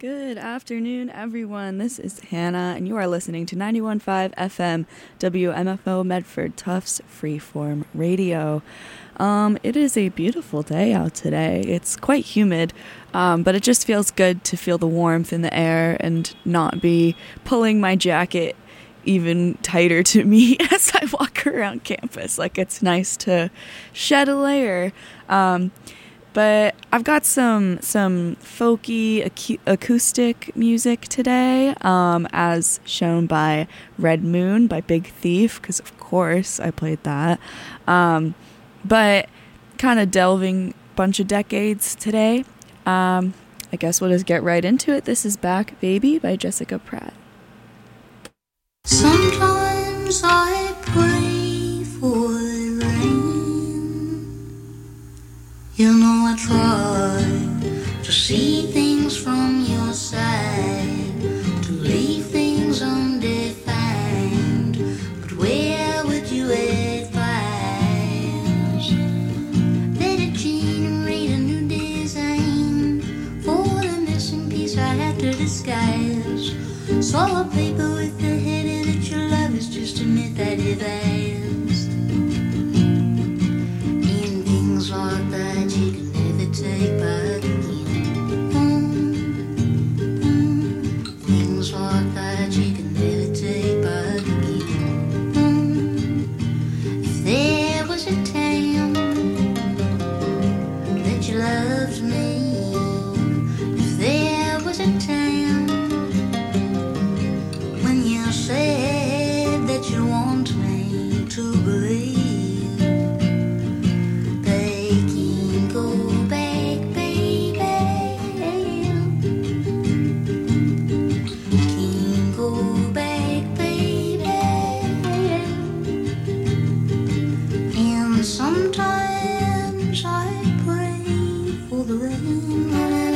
Good afternoon, everyone. This is Hannah, and you are listening to 91.5 FM WMFO Medford Tufts Freeform Radio. It is a beautiful day out today. It's quite humid, but it just feels good to feel the warmth in the air and not be pulling my jacket even tighter to me as I walk around campus. Like, it's nice to shed a layer. But I've got some folky acoustic music today, as shown by Red Moon by Big Thief, because of course I played that. But kind of delving a bunch of decades today. I guess we'll just get right into it. This is Back Baby by Jessica Pratt. Sometimes I pray for the rain. You know I try to see things from your side, to leave things undefined. But where would you advise that I generate a new design for the missing piece I have to disguise? So a paper with the header that your love is just a myth I devised. And things like that you can never take back again. Things like that you can never take back again. If there was a time that you loved me, if there was a time said that you want me to believe they can go back, baby. Can go back, baby. And sometimes I pray for the rain.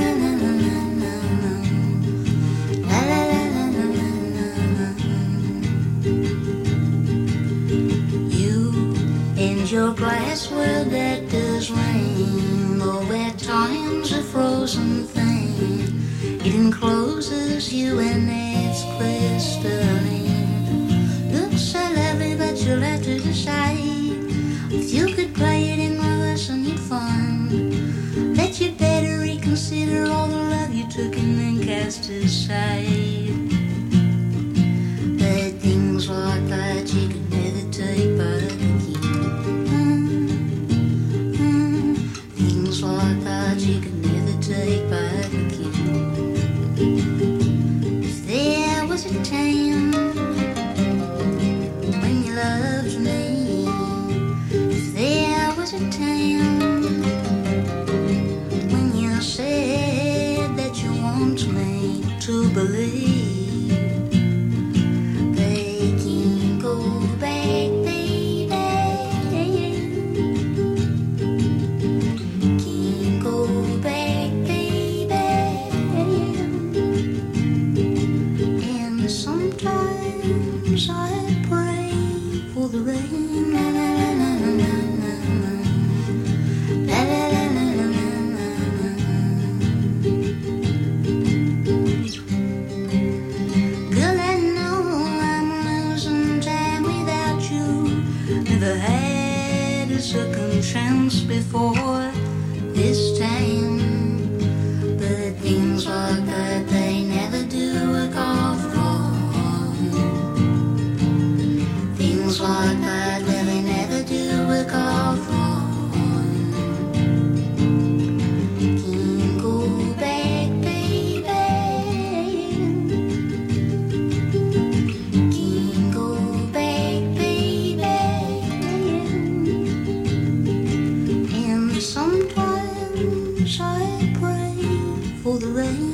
Your glass world that does rain, though at times a frozen thing, it encloses you and it's crystalline. Looks so lovely, but you'll have to decide. If you could play it in reverse and you'd find that you'd better reconsider all the love you took and then cast aside. But things like that you could never take back again. Like that you can never take back again. If there was a time when you loved me, if there was a time when you said that you want me to believe they can go back, baby. Sometimes I pray for the rain. Girl, I know I'm losing time without you. Never had a second chance before this time. But things like that, they never do work off wrong. Things like that, well, they never do work off wrong. Can go back, baby. Can go back, baby. And sometimes I pray for the rain.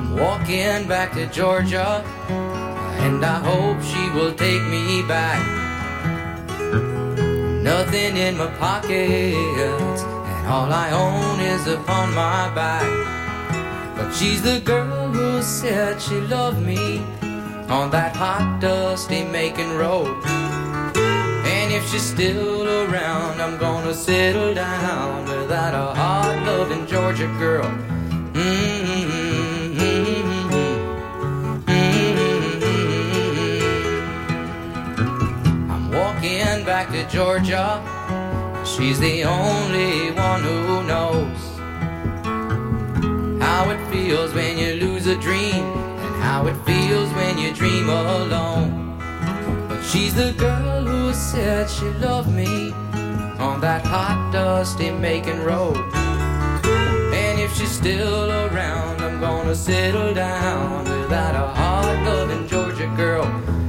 Back to Georgia, and I hope she will take me back. nothing in my pockets, and all I own is upon my back. But she's the girl who said she loved me on that hot, dusty Macon road. And if she's still around, I'm gonna settle down without a hard-loving Georgia girl. I'm walking back to Georgia. She's the only one who knows how it feels when you lose a dream, and how it feels when you dream alone. But she's the girl who said she loved me on that hot, dusty Macon road. And if she's still around, I'm gonna settle down without a hard-loving Georgia girl.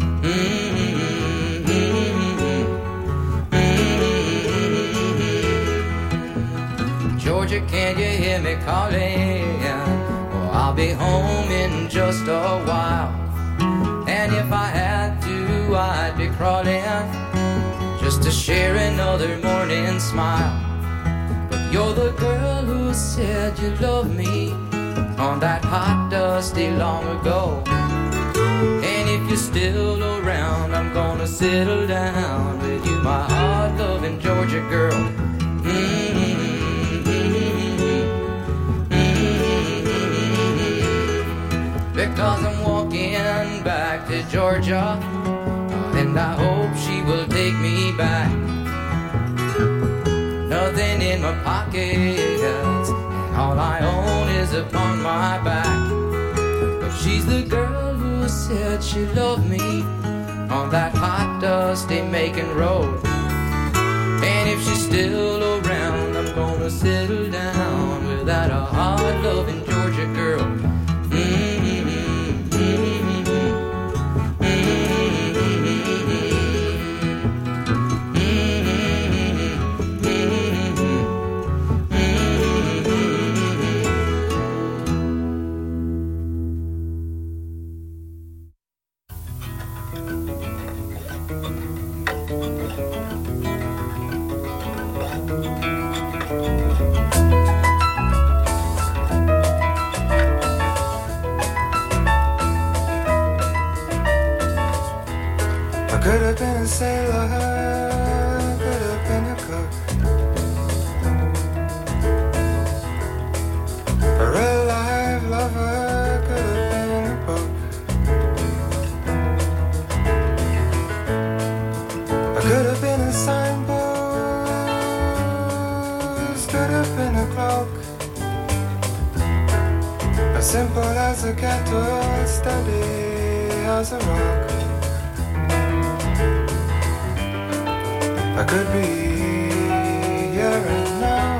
Georgia, can you hear me calling? Well, I'll be home in just a while. And if I had to, I'd be crawling just to share another morning smile. But you're the girl who said you loved me on that hot, dusty long ago. And if you're still around, I'm gonna settle down with you, my hard-loving Georgia girl. Because I'm walking back to Georgia, and I hope she will take me back. Nothing in my pockets, and all I own is upon my back. But she's the girl who said she loved me on that hot, dusty Macon road. And if she's still around, I'm gonna settle down without a hard-loving Georgia girl. Could have been a sailor, could have been a cook, a real life lover, could have been a book. I could have been a signpost, could have been a cloak, as simple as a kettle, steady as a rock. I could be here and now.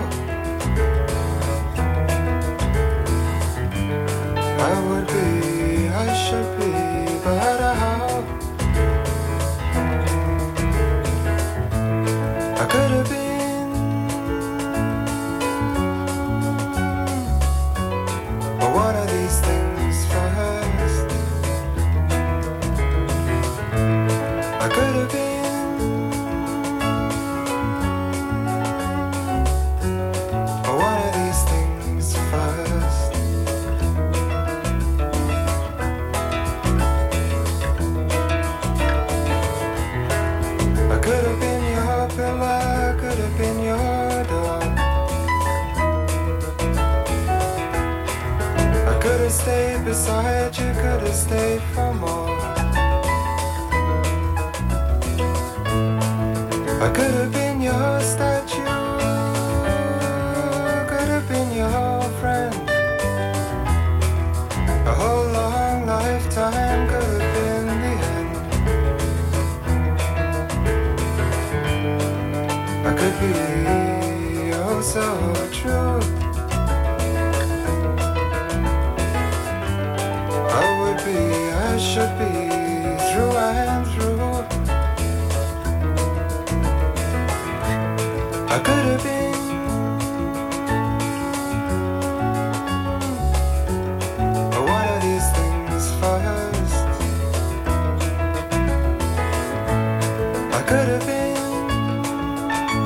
I would be, I should be, but how? I could have been, but what are these things first? I could have been. Stayed beside you, could have stayed for more. I could have been your statue, could have been your friend. A whole long lifetime could have been the end. I could be oh so true. I should be through and through. I could have been, but what are these things first? I could have been,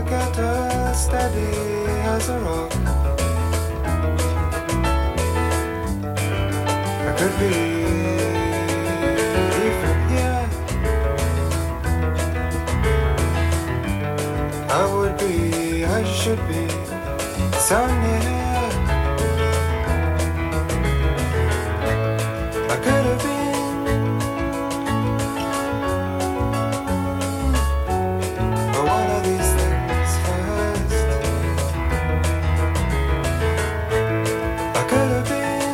at her steady as a rock. I could be from here. I would be, I should be so near. I could have been, but one of these things first. I could have been,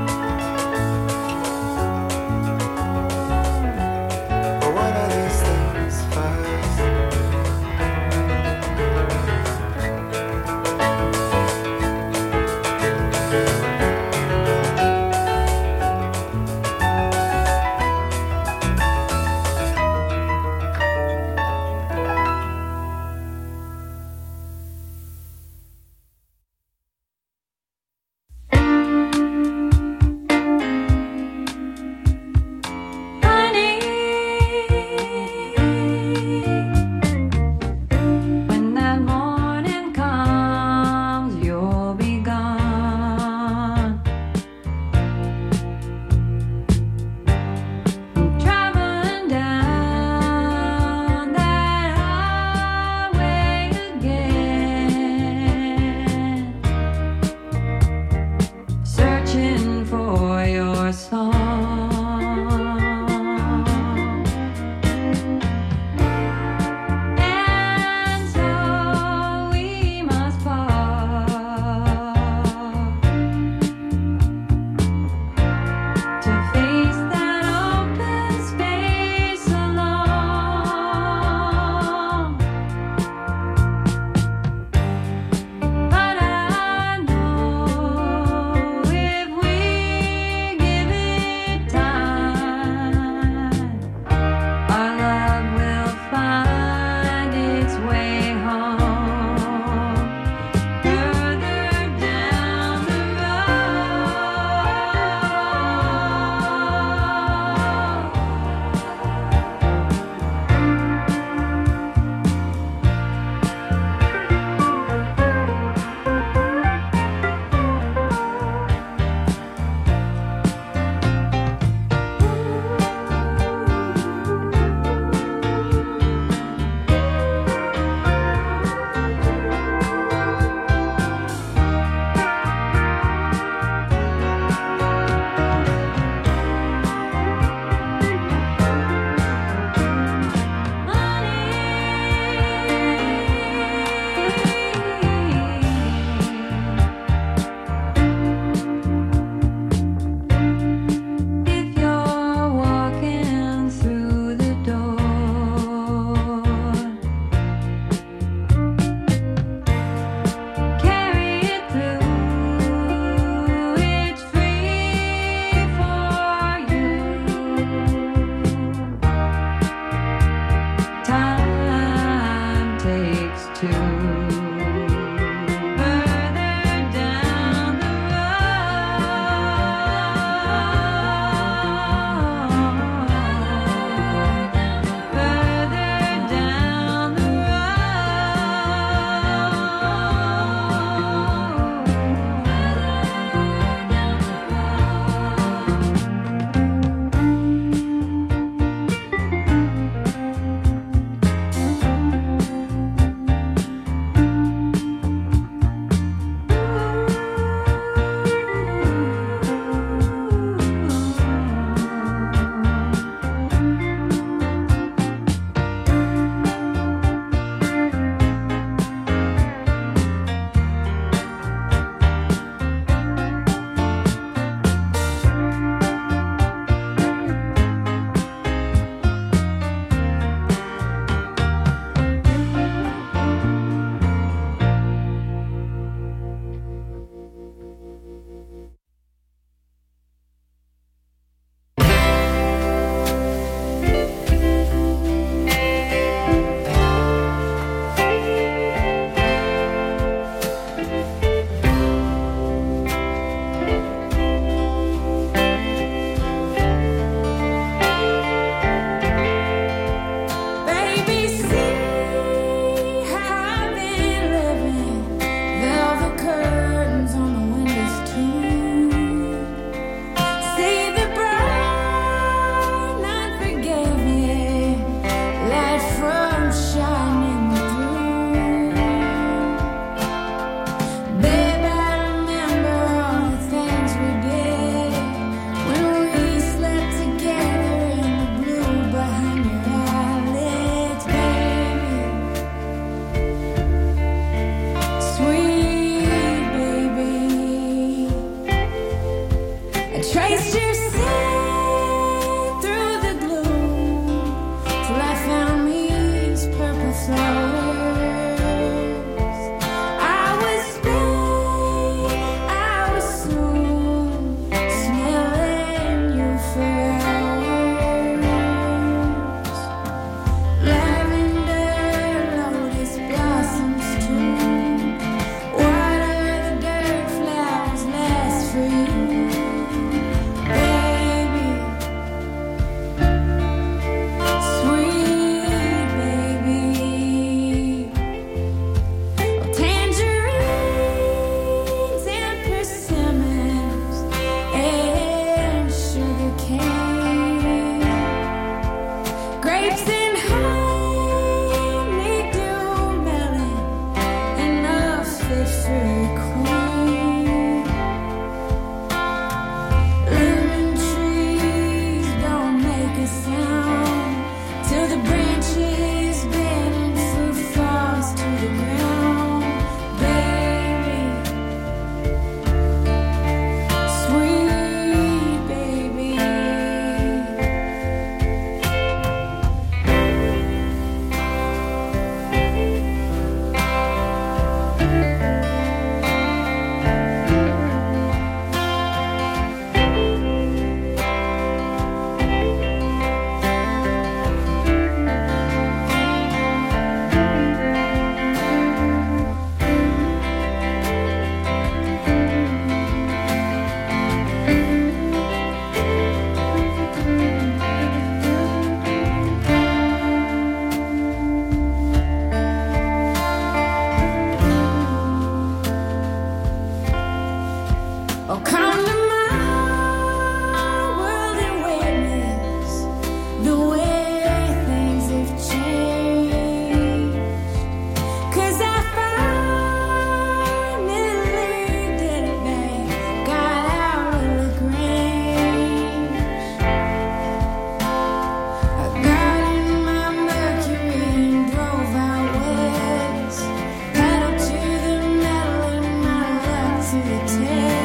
but one of these things first. Traced your scent through the gloom till I found these purple flowers. I was big, I was soon smelling you for hours. Lavender, lotus blossoms too. What are the dirt flowers last for you? Oh, come to my world and witness the way things have changed. 'Cause I finally did it, babe. Got out of the Grange. I got in my Mercury and drove out west. Pedal to the metal and my luck to the test.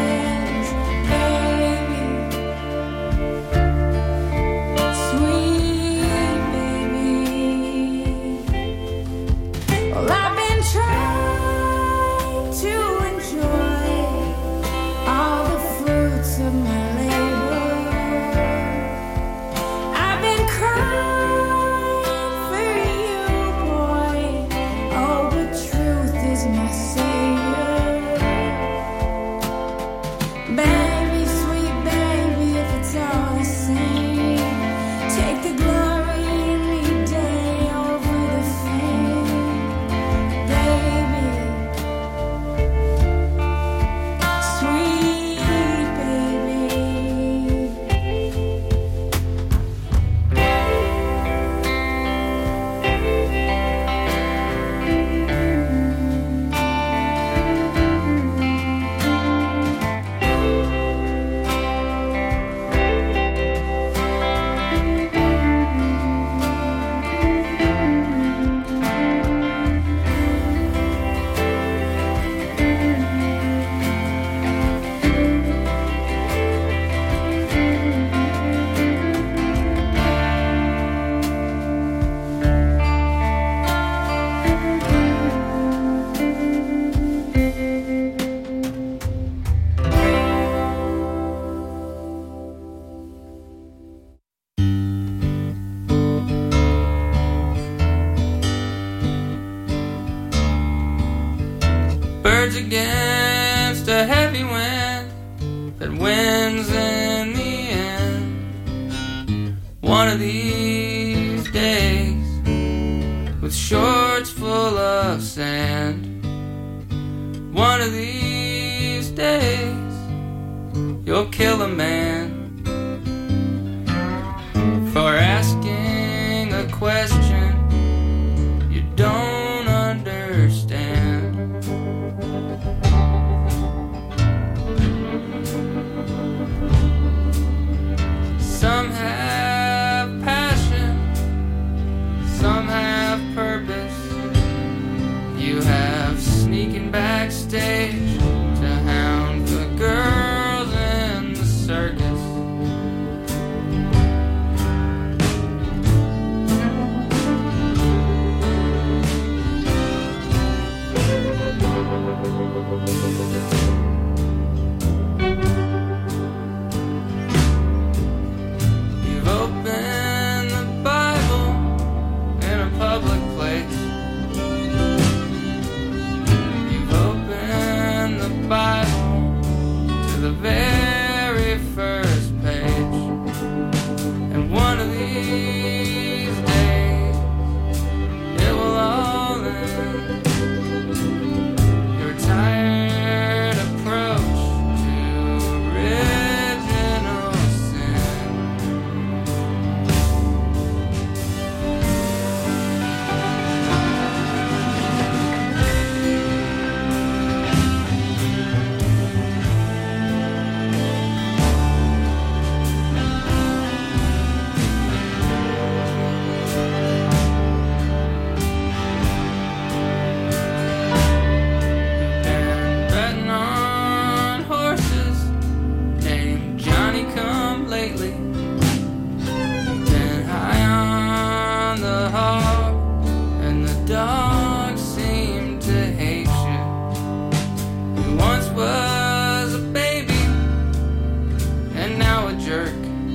Birds against a heavy wind that wins in the end. One of these days, with shorts full of sand. One of these days, you'll kill a man for asking a question you don't understand. Some have passion, some have purpose. You have sneaking backstage to hound the girls in the circus. You've opened the Bible in a public place. You've opened the Bible to the very first page. And one of these days, it will all end. Your tired approach to original sin. Been betting on horses named Johnny Come Lately. Been high on the hog, and the dogs seem to hate you. You once was a baby, and now a jerk.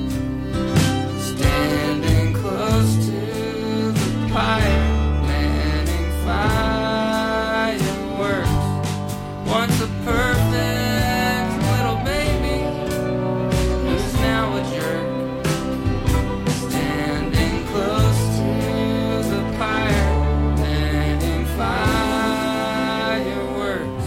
Standing close to the pipe, manning fireworks. Once a perfect little baby, who's now a jerk. Standing close to the pyre, manning fireworks.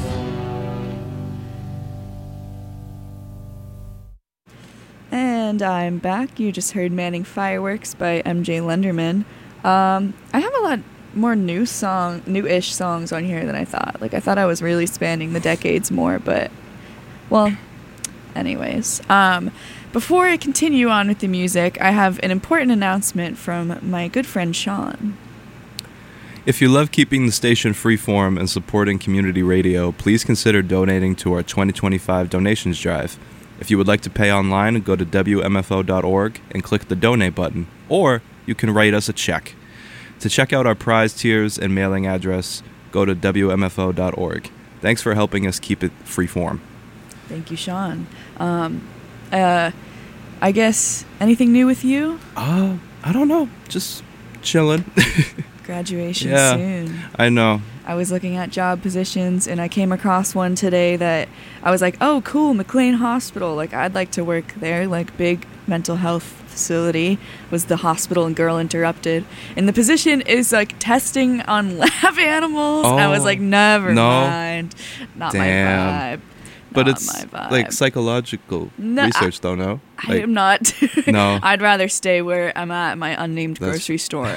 And I'm back. You just heard Manning Fireworks by MJ Lenderman. I have a lot more newish songs on here than I thought. Like, I thought I was really spanning the decades more, but, well, anyways. Before I continue on with the music, I have an important announcement from my good friend Sean. If you love keeping the station freeform and supporting community radio, please consider donating to our 2025 donations drive. If you would like to pay online, go to WMFO.org and click the donate button, or you can write us a check. To check out our prize tiers and mailing address, go to WMFO.org. Thanks for helping us keep it freeform. Thank you, Sean. I guess, anything new with you? I don't know. Just chilling. Graduation Yeah. soon. I know. I was looking at job positions, and I came across one today that I was like, oh, cool, McLean Hospital. Like, I'd like to work there. Like, big mental health facility was the hospital, and Girl Interrupted. And the position is, like, testing on lab animals. I was Oh, like, never no. mind. Not Damn. my vibe. But Not it's my vibe. like psychological No, research, though, no? I am not. No. I'd rather stay where I'm at my unnamed That's- grocery store.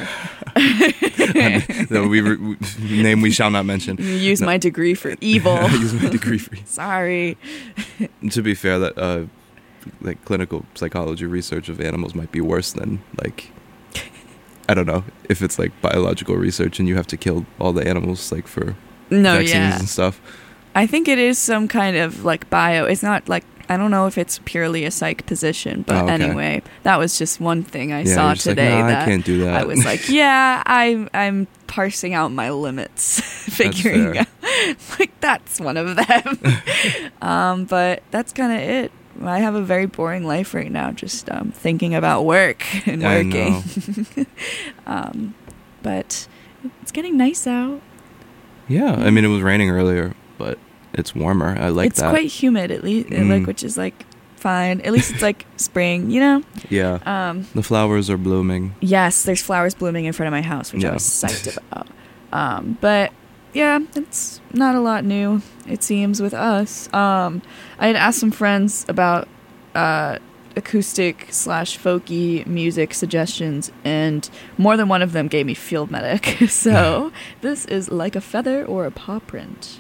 The name we shall not mention. Use my degree for evil. Use my degree for. Sorry. To be fair, that like clinical psychology research of animals might be worse than like, I don't know, if it's like biological research and you have to kill all the animals like for No, vaccines yeah. and stuff. I think it is some kind of like bio. It's not like, I don't know if it's purely a psych position, but Oh, okay. anyway, that was just one thing I Yeah, saw you're just like, today "Nah, I that can't do that." I was like, yeah, I'm parsing out my limits, figuring fair. out like that's one of them. But that's kind of it. I have a very boring life right now, just thinking about work and I working. know. But it's getting nice out. Yeah, I mean, it was raining earlier, but it's warmer. I like It's that. quite humid, at least, like, Mm. which is like fine. At least it's like spring, you know. Yeah. The flowers are blooming. Yes, there's flowers blooming in front of my house, which I Yeah. was psyched about. But yeah, it's not a lot new, it seems, with us. I had asked some friends about acoustic / folky music suggestions, and more than one of them gave me Field Medic. So this is Like a Feather or a Paw Print.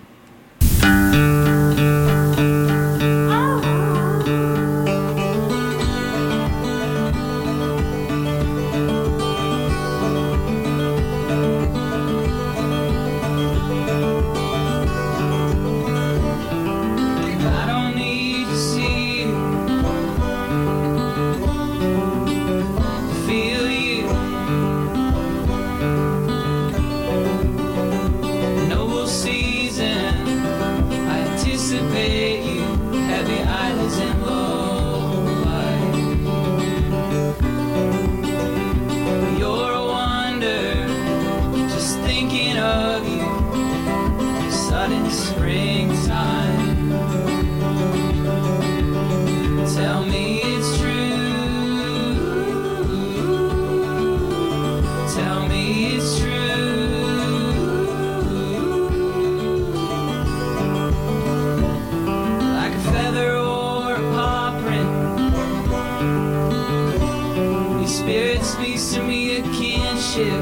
I don't need to see you, feel you. Noble season out in springtime. Tell me it's true. Tell me it's true. Like a feather or a paw print, your spirit speaks to me a kinship.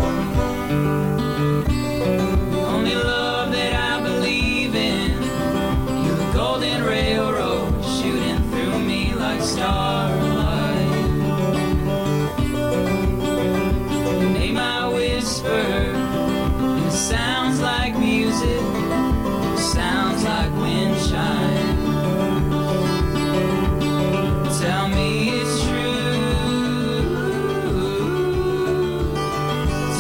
Only love that I believe in. You're the golden railroad shooting through me like starlight. You name my whisper, and it sounds like music. It sounds like wind chime. Tell me it's true.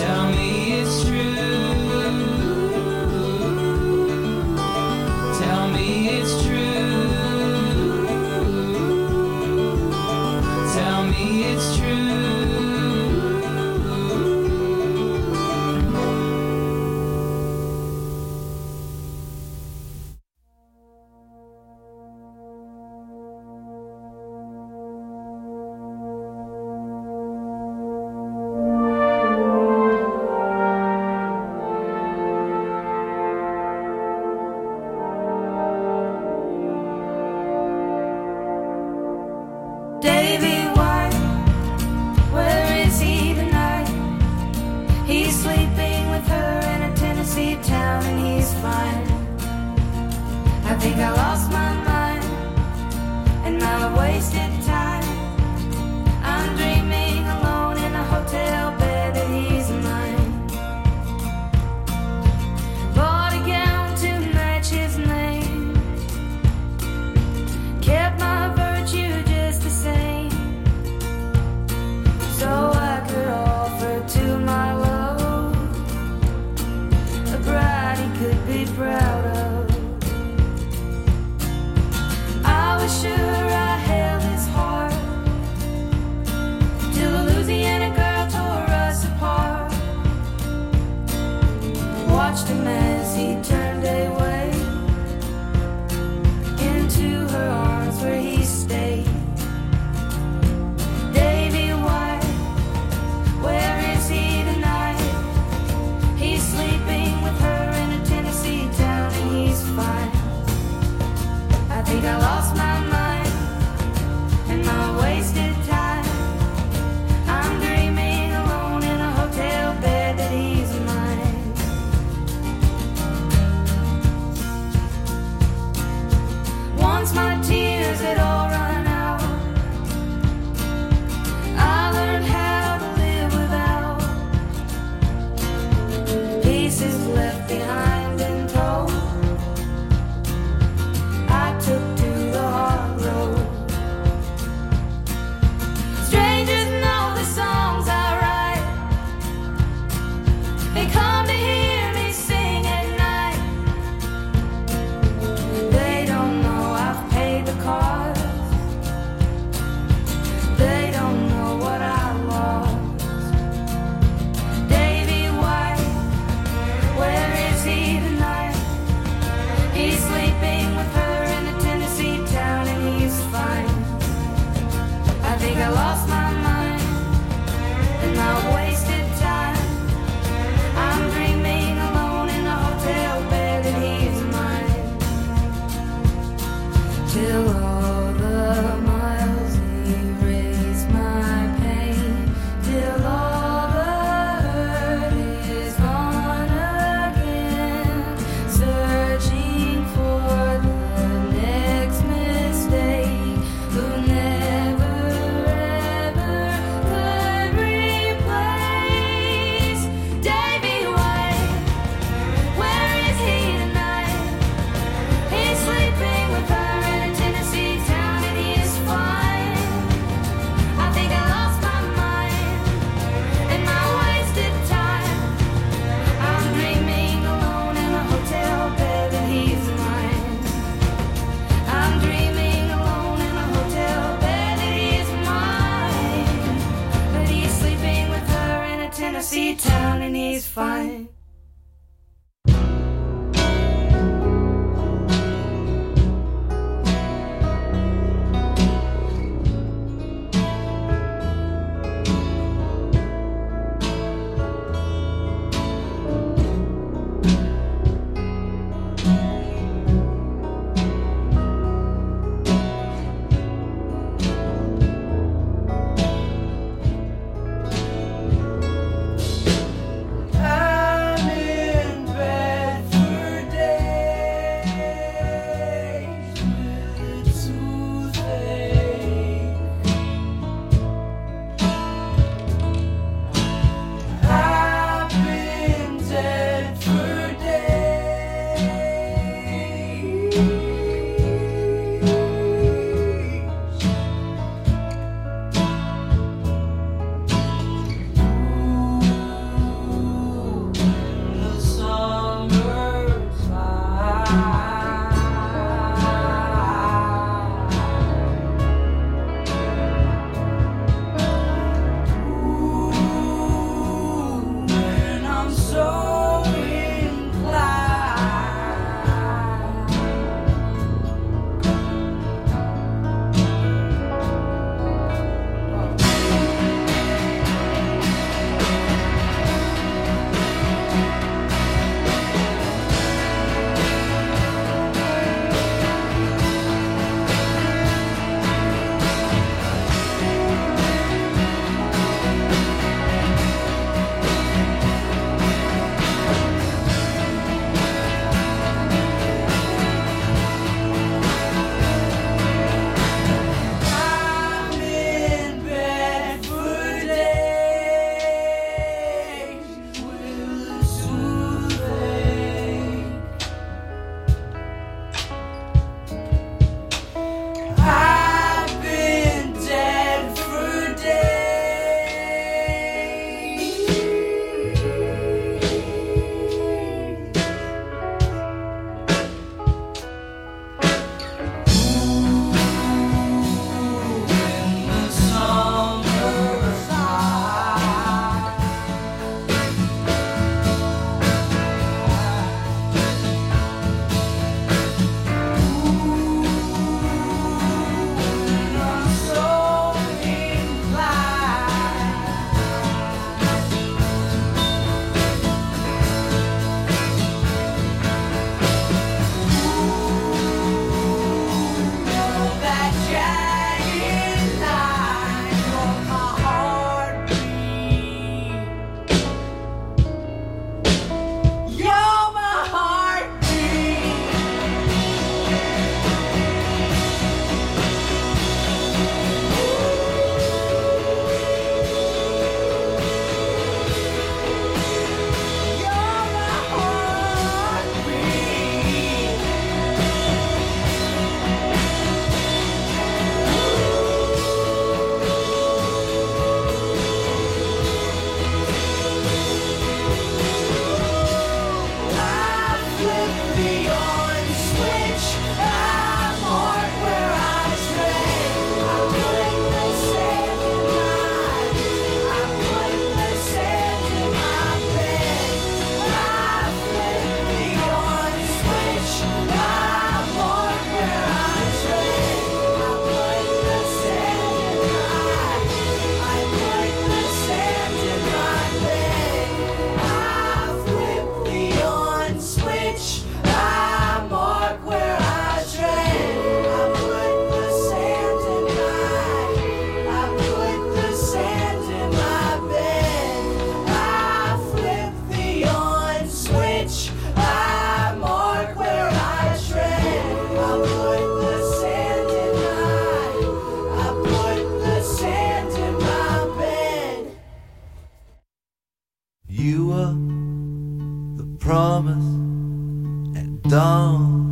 dawn.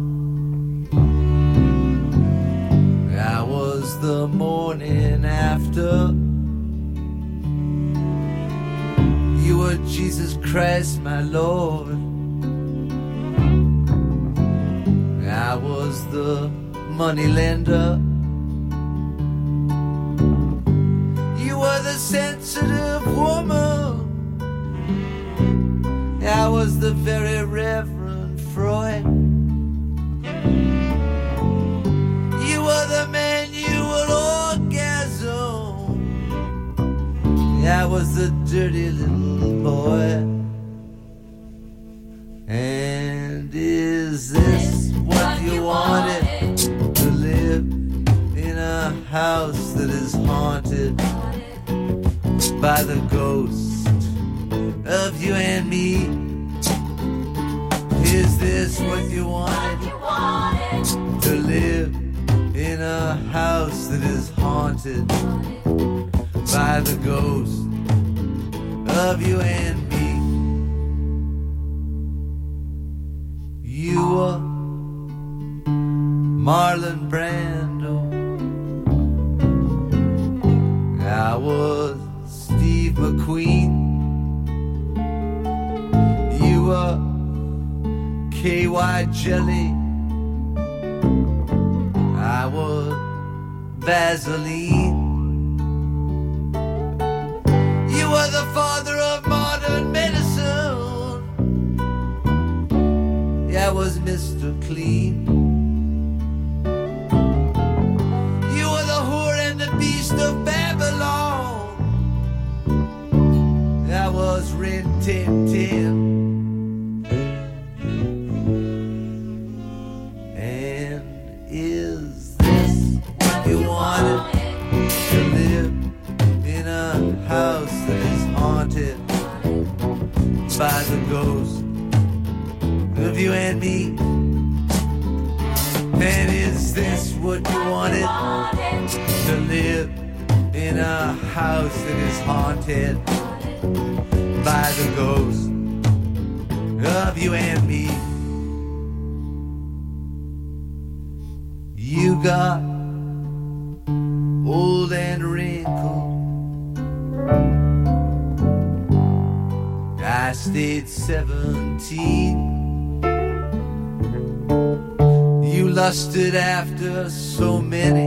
I was the morning after. You were Jesus Christ, my Lord. I was the money lender. You were the sensitive woman. I was the very Reverend Freud. You were the manual orgasm. I was the dirty little boy. And is this what you wanted? To live in a house that is haunted by the ghost of you and me? Is this what you wanted? To live in a house that is haunted by the ghost of you and me? You were Marlon Brando. I was Steve McQueen. You were KY Jelly. I was Vaseline. You were the father of modern medicine. I was Mr. Clean. You were the whore and the beast of Babylon. I was Rin Tin Tin. And is this what you wanted? To live in a house that is haunted by the ghost of you and me? And is this what you wanted? To live in a house that is haunted by the ghost of you and me? You got old and wrinkled. I stayed 17. You lusted after so many.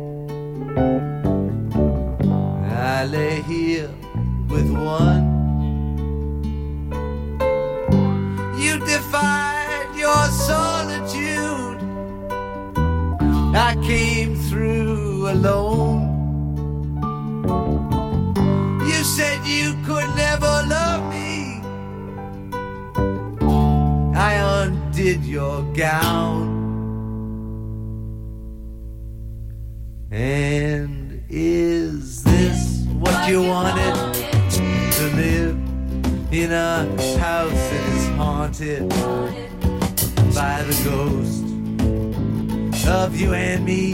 I lay here with one. You defied your solitude. I came through alone. You said you could never love me. I undid your gown. And is this what you wanted? To live in a house that is haunted by the ghost of you and me?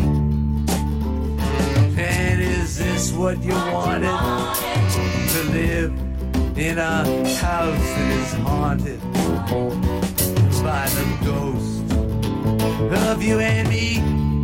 And is this what you wanted? To live in a house that is haunted by the ghost of you and me?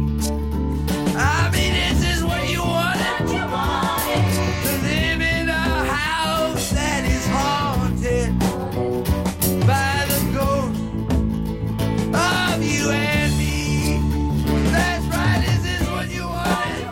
I mean, is this what you wanted? To live in a house that is haunted by the ghost of you and me? That's right, is this what you wanted?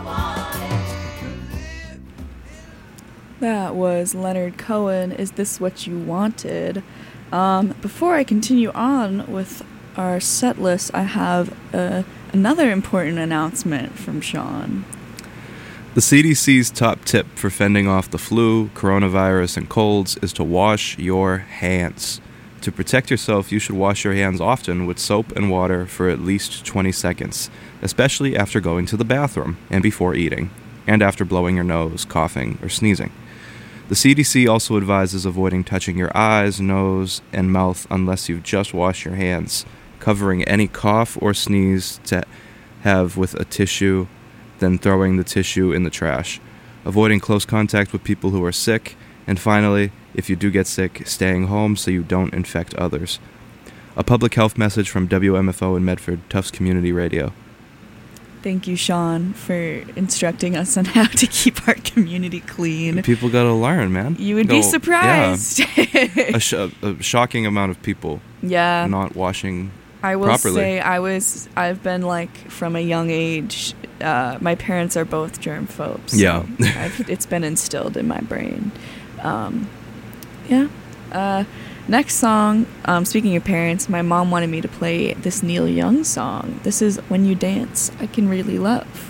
That was Leonard Cohen, Is This What You Wanted? Before I continue on with our set list, I have another important announcement from Sean. The CDC's top tip for fending off the flu, coronavirus, and colds is to wash your hands. To protect yourself, you should wash your hands often with soap and water for at least 20 seconds, especially after going to the bathroom and before eating, and after blowing your nose, coughing, or sneezing. The CDC also advises avoiding touching your eyes, nose, and mouth unless you've just washed your hands, covering any cough or sneeze to have with a tissue, then throwing the tissue in the trash, avoiding close contact with people who are sick, and finally, if you do get sick, staying home so you don't infect others. A public health message from WMFO in Medford, Tufts Community Radio. Thank you, Sean, for instructing us on how to keep our community clean. People gotta learn, man. You would be surprised. Yeah. A shocking amount of people Yeah. not washing I will properly. say I've been like from a young age, my parents are both germ phobes. Yeah. It's been instilled in my brain. Yeah. Next song, speaking of parents, my mom wanted me to play this Neil Young song. This is When You Dance, I Can Really Love.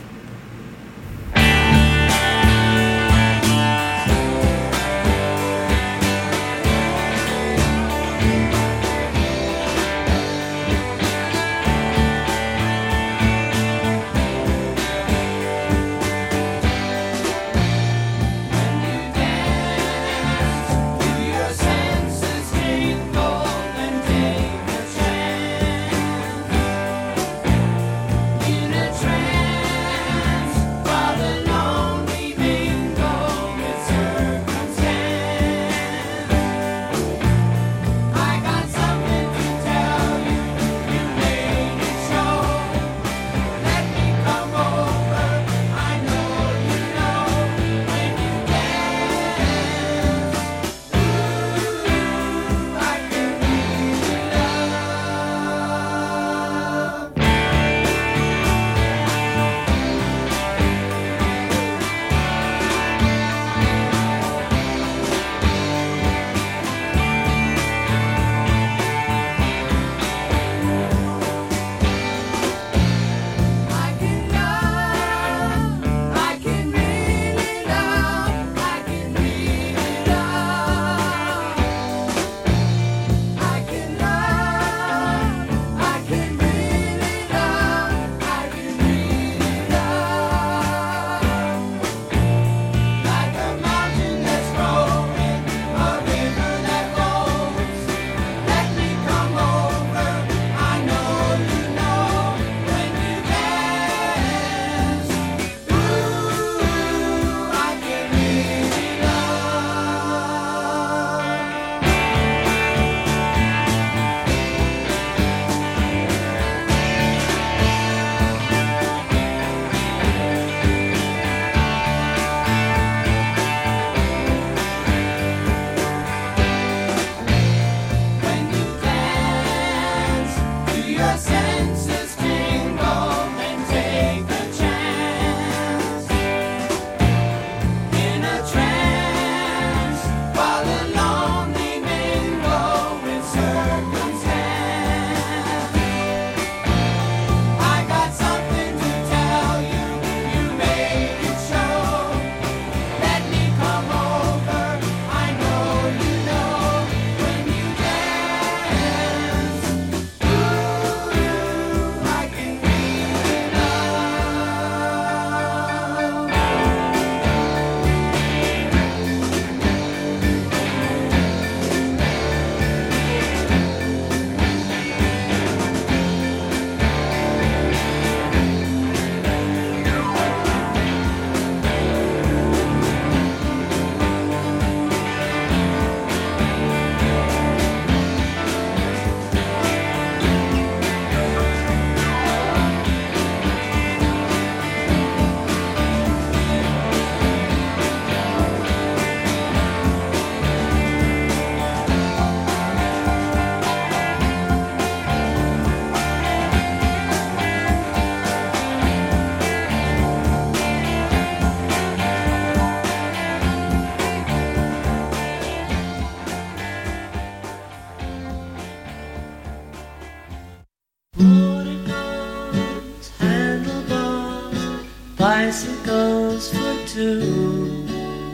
bicycles for two,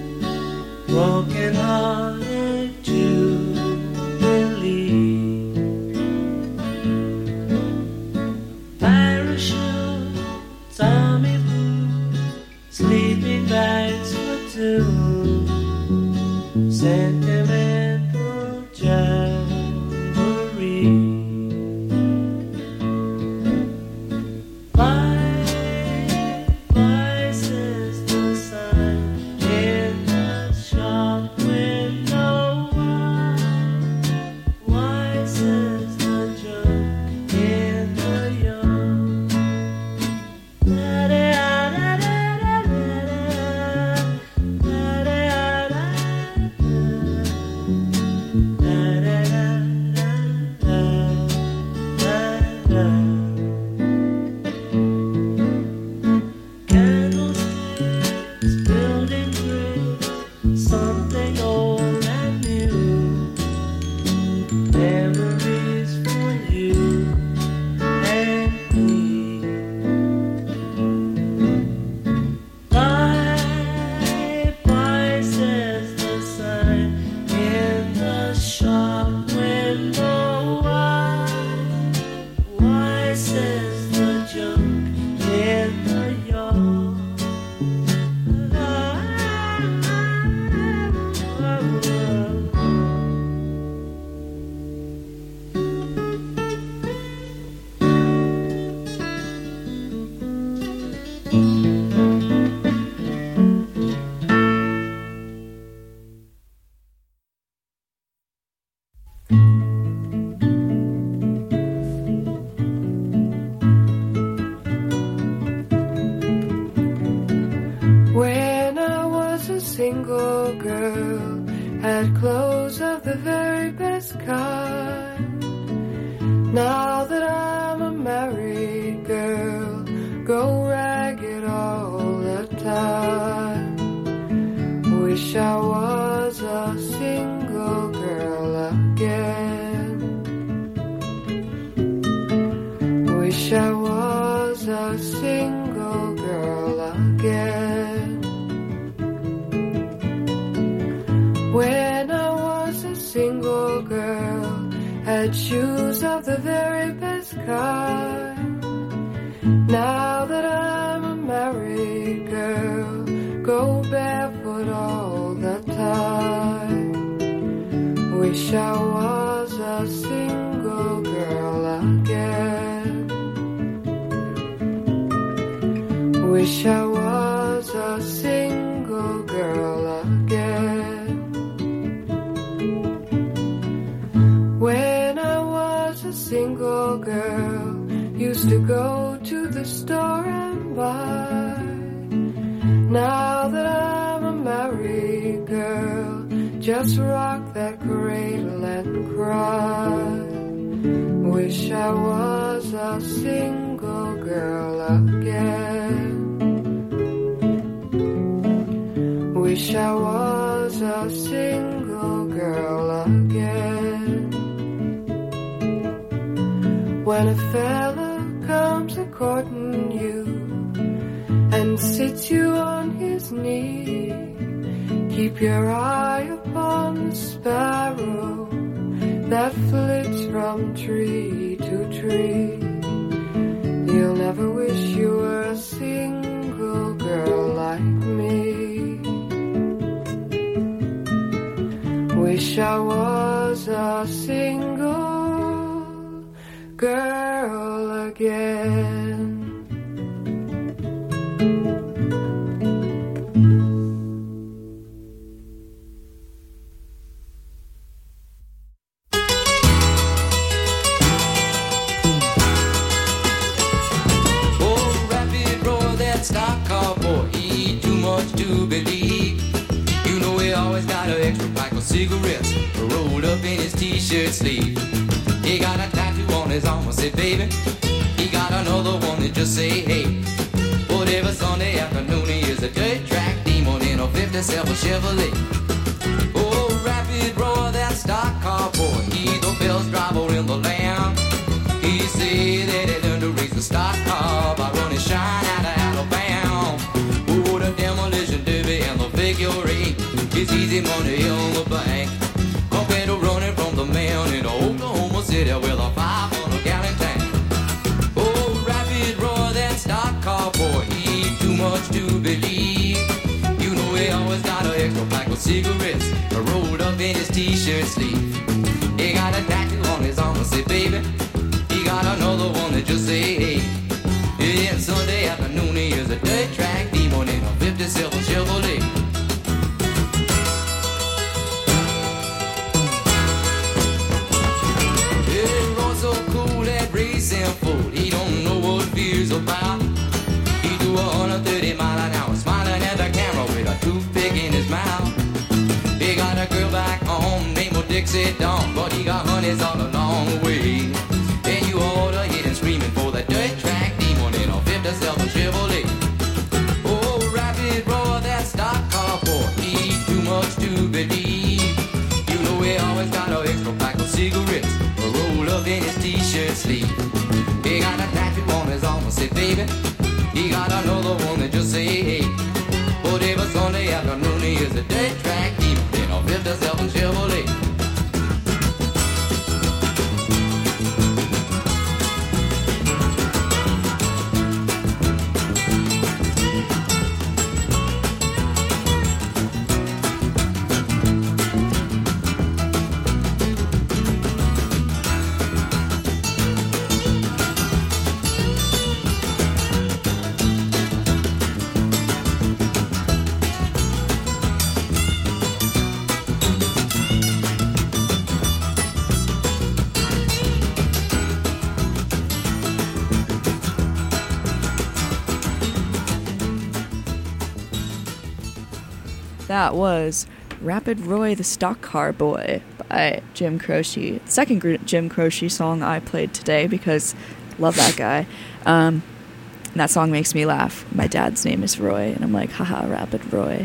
broken-hearted Jubilee, parachutes, army boots, sleeping bags for two, sentimental jamboree. Says the sun in the shop window. This is the junk in the yard. When I was a single girl, had clothes of the very best kind. Now that I'm a married girl, go ragged all the time. Wish I was a single girl again. Wish I was a single girl again. When I was a single girl, had shoes of the very best kind. Now that I'm a married girl, go barefoot all the time. Wish I was a single girl again. Wish I was a single girl again. When I was a single girl, used to go to the store and buy. Now that I'm a married girl, just rock that cradle and cry. Wish I was a single girl again. Wish I was a single girl again. When a fella comes a courting you and sits you on his knee, keep your eye upon the sparrow that flits from tree to tree. You'll never wish you were a single girl like me. Wish I was a single girl again. Stock car boy, he too much to believe. You know he always got an extra pack of cigarettes rolled up in his t-shirt sleeve. He got a tattoo on his arm, I said, baby. He got another one that just say, hey. But every Sunday afternoon he is a dirt track demon in a 57 Chevrolet. Oh, rapid roar, that stock car boy, he the best driver in the land. He said that he learned to race the stock car by running shine out of Alabama. Oh, the demolition derby and the figure eight. It's easy money on the bank compared to running from the man in Oklahoma City with a 500-gallon tank. Oh, rapid roar, that stock car boy, he too much to believe. You know he always got an extra pack of cigarettes rolled up in his t-shirt sleeve. He got a tattoo on his arm, I said, baby. He got another one that just say, hey. Yeah, and Sunday afternoon he is a dirt track demon in a 57 Chevrolet. Yeah, he runs so cool that racing fool. He don't know what fear's about. He do 130 miles an hour, smiling at the camera with a toothpick in his mouth. He got a girl back home named Dixie Dawn, but he got honeys all along the way. And you ought to hit him screaming for the dirt track demon in a 57 Chevrolet. Oh, rapid roar, that stock car boy, he too much to believe. You know he always got an extra pack of cigarettes rolled up in his t-shirt sleeve. He got a tattoo on his arm, I said, baby. He got another one that just say, hey. But every Sunday afternoon he is a dirt track demon in a 57 Chevrolet. that was Rapid Roy the Stock Car Boy by Jim Croce. Second Jim Croce song I played today because love that guy. And that song makes me laugh. My dad's name is Roy, and I'm like, haha, Rapid Roy.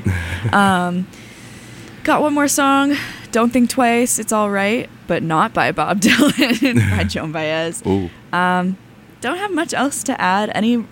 Got one more song, Don't Think Twice, It's All Right, but not by Bob Dylan, by Joan Baez. Ooh. Don't have much else to add. Any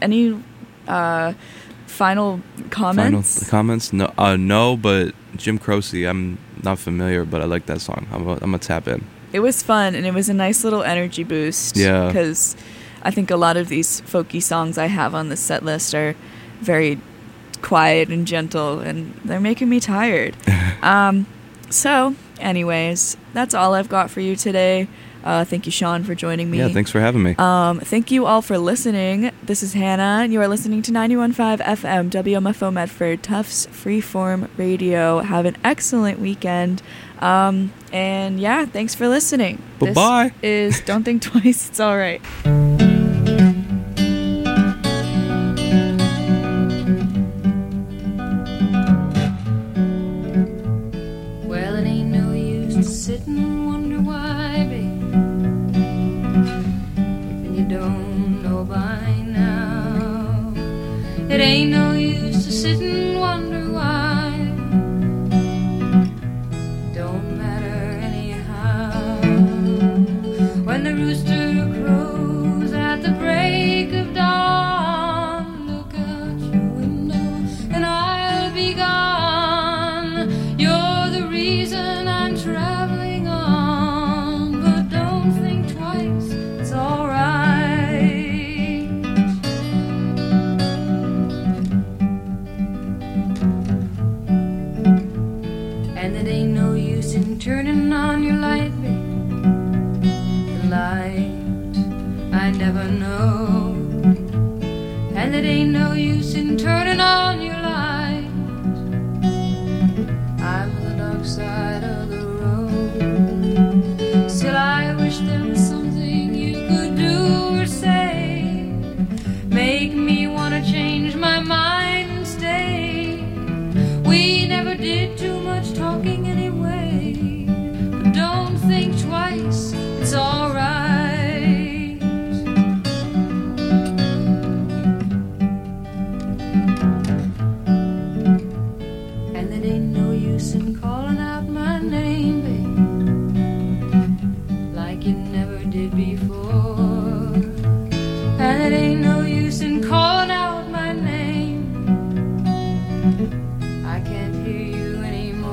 final comments? Final comments? No, but Jim Croce, I'm not familiar, but I like that song. I'm gonna tap in. It was fun, and it was a nice little energy boost. Yeah. Because I think a lot of these folky songs I have on the set list are very quiet and gentle, and they're making me tired. So, anyways, that's all I've got for you today. Thank you, Sean, for joining me. Yeah, thanks for having me. Thank you all for listening. This is Hannah, and you are listening to 91.5 FM, WMFO Medford, Tufts Freeform Radio. Have an excellent weekend. And yeah, thanks for listening. Bye-bye. This is Don't Think Twice, It's All Right. Well, it ain't no use to sit and wonder why, babe. If you don't know by now, it ain't no use to sit and wonder why. Don't matter anyhow. When the rooster crows at the break of dawn, look out your window and I'll be gone. You're the reason I'm traveling on, but don't think twice, it's alright. And it ain't no use in turning on your light, babe. The light I never know. And it ain't no use in turning